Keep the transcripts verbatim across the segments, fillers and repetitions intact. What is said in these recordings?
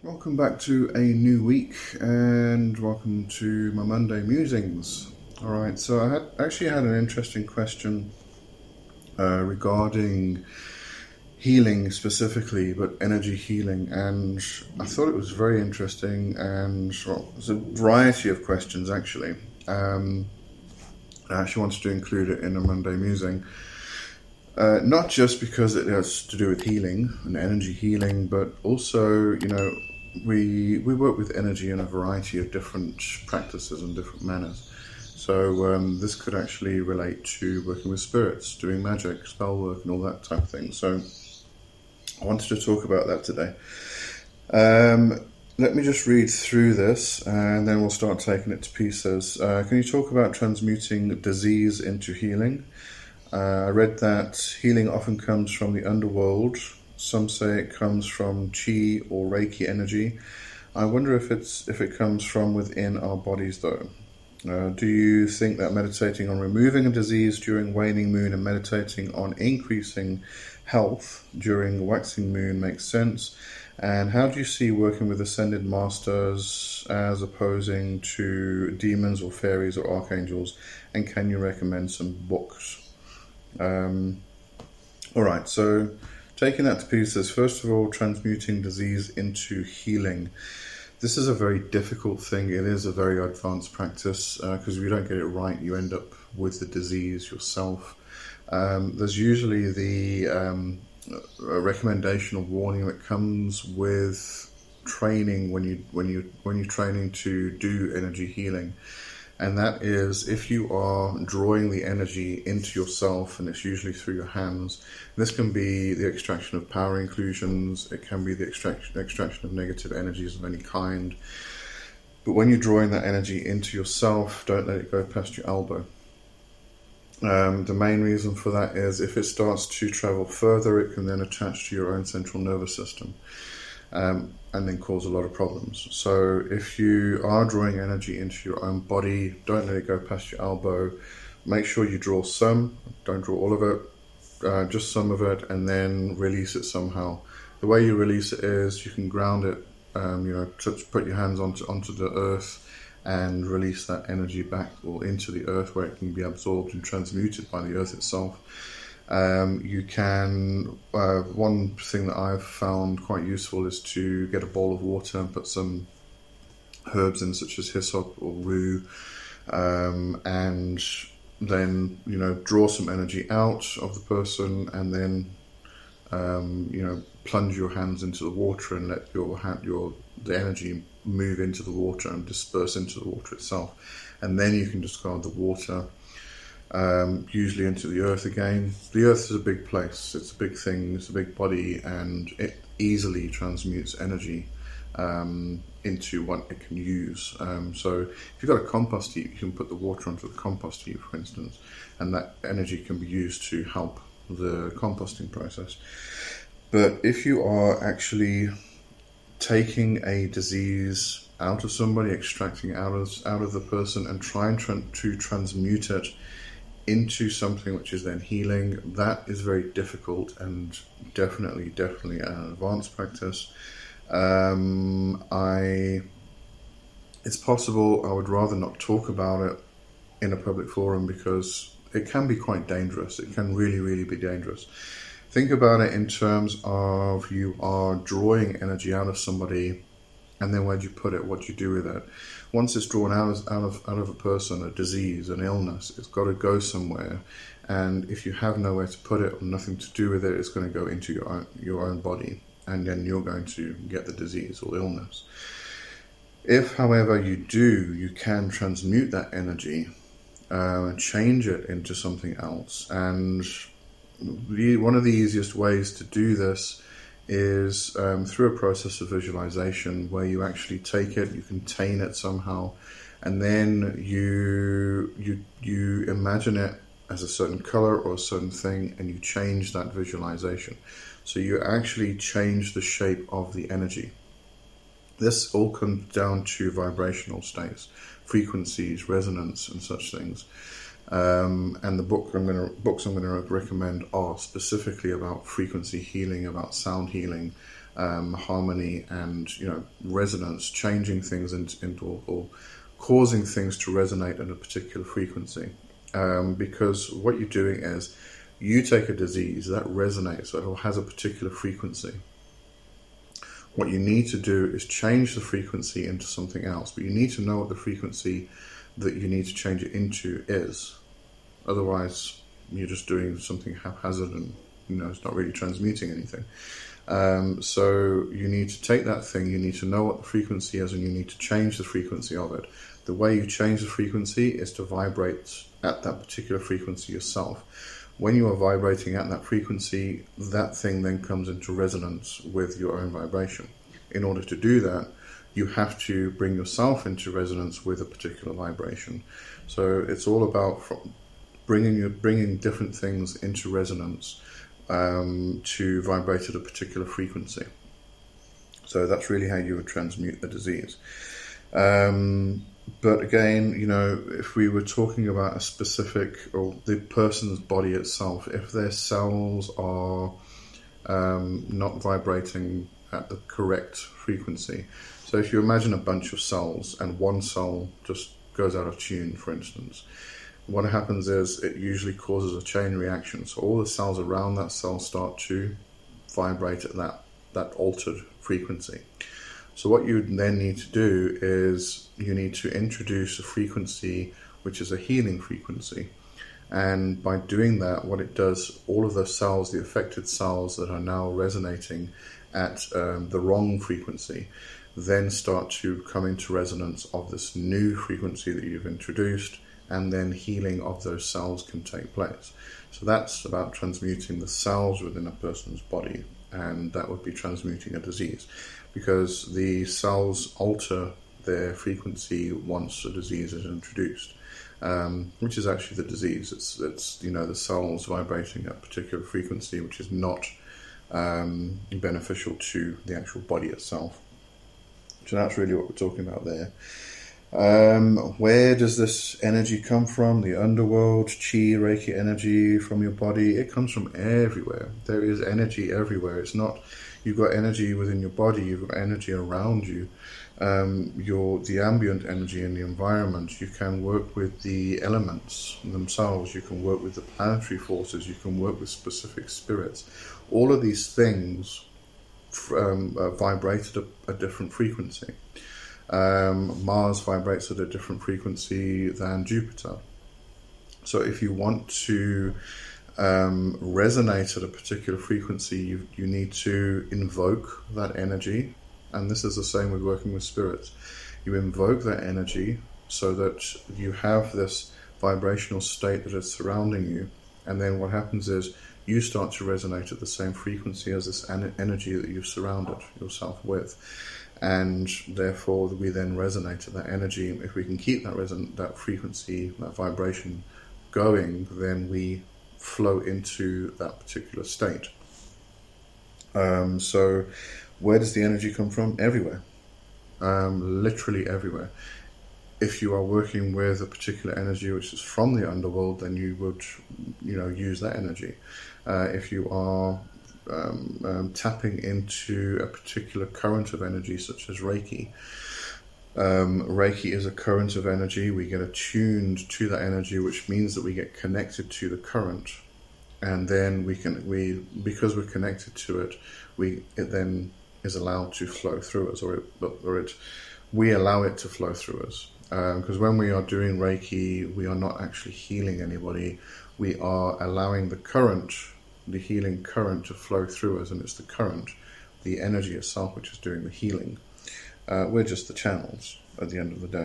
Welcome back to a new week and welcome to my Monday musings. Alright, so I had actually had an interesting question uh, regarding healing specifically, but energy healing, and I thought it was very interesting, and well, there's a variety of questions actually. Um, I actually wanted to include it in a Monday musing. Uh, not just because it has to do with healing and energy healing, but also, you know, we we work with energy in a variety of different practices and different manners. So um, this could actually relate to working with spirits, doing magic, spell work, and all that type of thing. So I wanted to talk about that today. Um, let me just read through this, and then we'll start taking it to pieces. Uh, can you talk about transmuting disease into healing? Uh, I read that healing often comes from the underworld. Some say it comes from chi or Reiki energy. I wonder if it's if it comes from within our bodies, though. Uh, do you think that meditating on removing a disease during waning moon and meditating on increasing health during waxing moon makes sense? And how do you see working with ascended masters as opposing to demons or fairies or archangels? And can you recommend some books? Um, all right, so taking that to pieces, first of all, transmuting disease into healing. This is a very difficult thing. It is a very advanced practice because uh, if you don't get it right, you end up with the disease yourself. Um, there's usually the um, a recommendation or warning that comes with training when you when you when you're training to do energy healing. And that is if you are drawing the energy into yourself, and it's usually through your hands. This can be the extraction of power inclusions, it can be the extraction, extraction of negative energies of any kind. But when you're drawing that energy into yourself, don't let it go past your elbow. Um, the main reason for that is if it starts to travel further, it can then attach to your own central nervous system. Um, and then cause a lot of problems. So if you are drawing energy into your own body, don't let it go past your elbow. Make sure you draw some, don't draw all of it, uh, just some of it, and then release it somehow. The way you release it is you can ground it, um, you know, touch, put your hands onto, onto the earth and release that energy back or into the earth where it can be absorbed and transmuted by the earth itself. Um, you can, uh, one thing that I've found quite useful is to get a bowl of water and put some herbs in, such as hyssop or rue, um, and then, you know, draw some energy out of the person, and then, um, you know, plunge your hands into the water and let your hand, your the energy move into the water and disperse into the water itself, and then you can discard the water. Um, usually into the earth again. The earth is a big place, it's a big thing, it's a big body, and it easily transmutes energy um, into what it can use. Um, so if you've got a compost heap, you can put the water onto the compost heap, for instance, and that energy can be used to help the composting process. But if you are actually taking a disease out of somebody, extracting it out of, out of the person and trying to, to transmute it into something which is then healing, that is very difficult and definitely, definitely an advanced practice. Um, I, it's possible I would rather not talk about it in a public forum because it can be quite dangerous. It can really, really be dangerous. Think about it in terms of you are drawing energy out of somebody, and then where do you put it? What do you do with it? Once it's drawn out of, out of out of a person, a disease, an illness, it's got to go somewhere. And if you have nowhere to put it or nothing to do with it, it's going to go into your own, your own body, and then you're going to get the disease or illness. If, however, you do, you can transmute that energy uh, and change it into something else. And the, one of the easiest ways to do this is um, through a process of visualization where you actually take it, you contain it somehow, and then you you you imagine it as a certain color or a certain thing, and you change that visualization. So you actually change the shape of the energy. This all comes down to vibrational states, frequencies, resonance, and such things. Um, and the book I'm gonna, books I'm going to recommend are specifically about frequency healing, about sound healing, um, harmony and, you know, resonance, changing things into, into or, or causing things to resonate at a particular frequency. Um, because what you're doing is you take a disease that resonates or has a particular frequency. What you need to do is change the frequency into something else, but you need to know what the frequency that you need to change it into is. Otherwise, you're just doing something haphazard and, you know, it's not really transmuting anything. Um, so you need to take that thing, you need to know what the frequency is, and you need to change the frequency of it. The way you change the frequency is to vibrate at that particular frequency yourself. When you are vibrating at that frequency, that thing then comes into resonance with your own vibration. In order to do that, you have to bring yourself into resonance with a particular vibration. So it's all about bringing your, bringing different things into resonance um, to vibrate at a particular frequency. So that's really how you would transmute the disease. Um, But again, you know, if we were talking about a specific, or the person's body itself, if their cells are um, not vibrating at the correct frequency. So if you imagine a bunch of cells and one cell just goes out of tune, for instance, what happens is it usually causes a chain reaction. So all the cells around that cell start to vibrate at that, that altered frequency. So what you then need to do is you need to introduce a frequency which is a healing frequency. And by doing that, what it does, all of those cells, the affected cells that are now resonating at um, the wrong frequency, then start to come into resonance of this new frequency that you've introduced, and then healing of those cells can take place. So that's about transmuting the cells within a person's body, and that would be transmuting a disease, because the cells alter their frequency once a disease is introduced, um, which is actually the disease. It's, it's you know, the cells vibrating at a particular frequency, which is not um, beneficial to the actual body itself. So that's really what we're talking about there. Um, where does this energy come from? The underworld, chi, Reiki energy from your body. It comes from everywhere. There is energy everywhere. It's not, you've got energy within your body, you've got energy around you. Um, your, the ambient energy in the environment. You can work with the elements themselves. You can work with the planetary forces. You can work with specific spirits. All of these things um, uh, vibrate at a, a different frequency. Um, Mars vibrates at a different frequency than Jupiter. So if you want to um, resonate at a particular frequency, you, you need to invoke that energy. And this is the same with working with spirits. You invoke that energy so that you have this vibrational state that is surrounding you. And then what happens is you start to resonate at the same frequency as this energy that you've surrounded yourself with. And therefore we then resonate at that energy. If we can keep that reson- that frequency, that vibration going, then we flow into that particular state. Um, so where does the energy come from? Everywhere. Um, literally everywhere. If you are working with a particular energy which is from the underworld, then you would, you know, use that energy. Uh, if you are Um, um, tapping into a particular current of energy, such as Reiki. Um, Reiki is a current of energy. We get attuned to that energy, which means that we get connected to the current, and then we can we because we're connected to it, we it then is allowed to flow through us, or it or it we allow it to flow through us. Because um, when we are doing Reiki, we are not actually healing anybody. We are allowing the current. the healing current to flow through us, and it's the current, the energy itself, which is doing the healing. Uh, we're just the channels at the end of the day.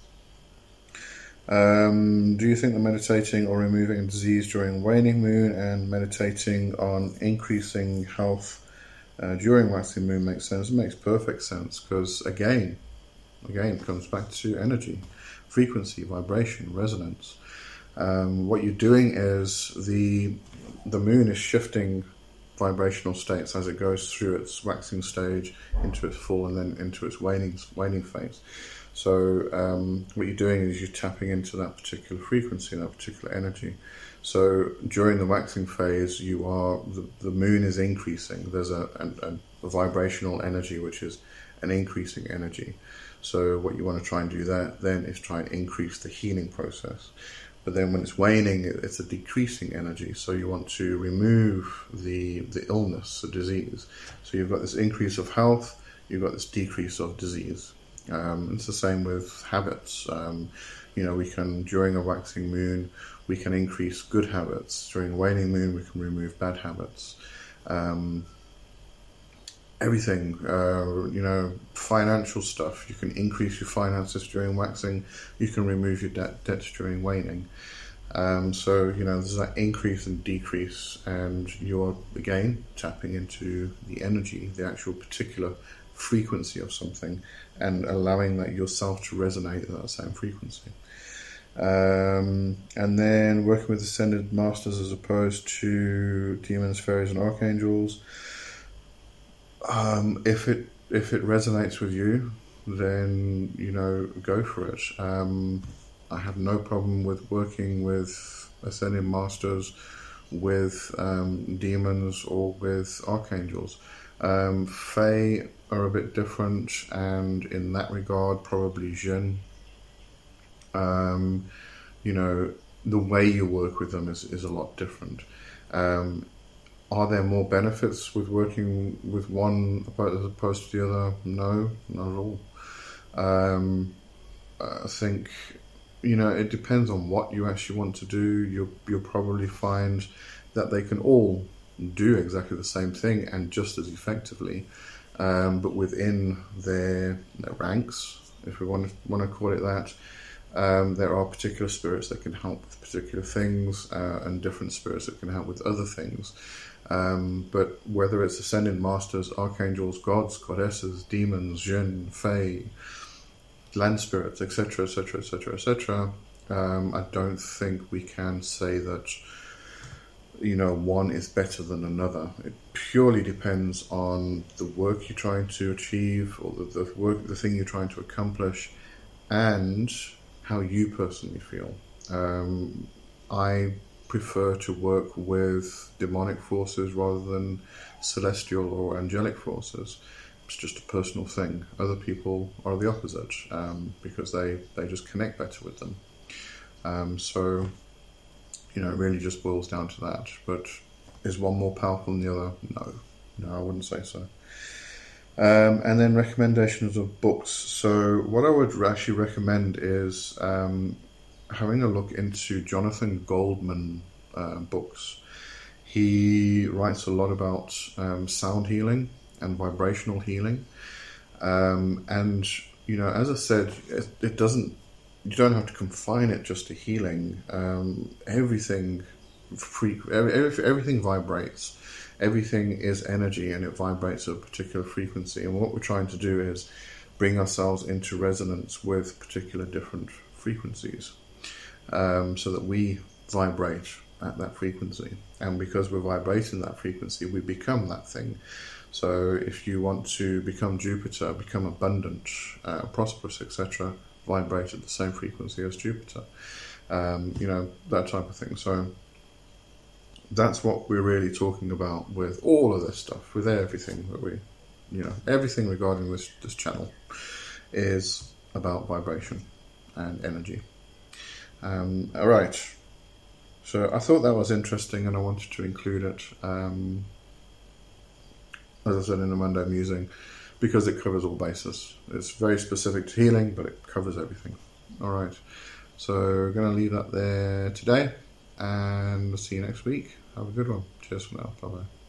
Um, do you think that meditating or removing a disease during waning moon and meditating on increasing health uh, during waxing moon makes sense? It makes perfect sense, because again, again, it comes back to energy, frequency, vibration, resonance. Um, what you're doing is the the moon is shifting vibrational states as it goes through its waxing stage into its full and then into its waning waning phase. So um, what you're doing is you're tapping into that particular frequency, that particular energy. So during the waxing phase, you are the, the moon is increasing. There's a, a, a vibrational energy, which is an increasing energy. So what you want to try and do there then is try and increase the healing process. But then when it's waning, it's a decreasing energy. So you want to remove the the illness, the disease. So you've got this increase of health, you've got this decrease of disease. Um, it's the same with habits. Um, you know, we can, during a waxing moon, we can increase good habits. During a waning moon, we can remove bad habits. Um, everything, uh, you know, financial stuff. You can increase your finances during waxing. You can remove your debt, debts during waning. Um, so, you know, there's that increase and decrease, and you're, again, tapping into the energy, the actual particular frequency of something, and allowing that yourself to resonate at that same frequency. Um, and then working with ascended masters as opposed to demons, fairies, and archangels. Um, if it if it resonates with you, then you know go for it. Um, I have no problem with working with ascended masters, with um, demons, or with archangels. Um, Fae are a bit different, and in that regard, probably Jinn. Um, you know, the way you work with them is, is a lot different. Um, are there more benefits with working with one as opposed to the other? No, not at all. Um, I think, you know, it depends on what you actually want to do. You'll, you'll probably find that they can all do exactly the same thing and just as effectively, um, but within their, their ranks, if we want to, want to call it that. Um, there are particular spirits that can help with particular things, uh, and different spirits that can help with other things. Um, but whether it's ascended masters, archangels, gods, goddesses, demons, jinn, fae, land spirits, et cetera, et cetera, et cetera, et cetera, um, I don't think we can say that, you know, one is better than another. It purely depends on the work you're trying to achieve, or the, the work, the thing you're trying to accomplish, and how you personally feel. Um, I prefer to work with demonic forces rather than celestial or angelic forces. It's just a personal thing. Other people are the opposite, um, because they, they just connect better with them. Um, so, you know, it really just boils down to that. But is one more powerful than the other? No. No, I wouldn't say so. Um, and then recommendations of books. So what I would actually recommend is um, having a look into Jonathan Goldman uh, books. He writes a lot about um, sound healing and vibrational healing. Um, and, you know, as I said, it, it doesn't, you don't have to confine it just to healing. Um, everything, free, every, everything vibrates. Everything is energy, and it vibrates at a particular frequency. And what we're trying to do is bring ourselves into resonance with particular different frequencies, um, so that we vibrate at that frequency. And because we're vibrating that frequency, we become that thing. So if you want to become Jupiter, become abundant, uh, prosperous, et cetera, vibrate at the same frequency as Jupiter. Um, you know, that type of thing. So that's what we're really talking about with all of this stuff, with everything that we, you know, everything regarding this, this channel is about vibration and energy. Um, all right. So I thought that was interesting, and I wanted to include it, um, as I said, in the Monday Musing, because it covers all bases. It's very specific to healing, but it covers everything. All right. So we're going to leave that there today, and we'll see you next week. Have a good one. Cheers for now. Bye-bye.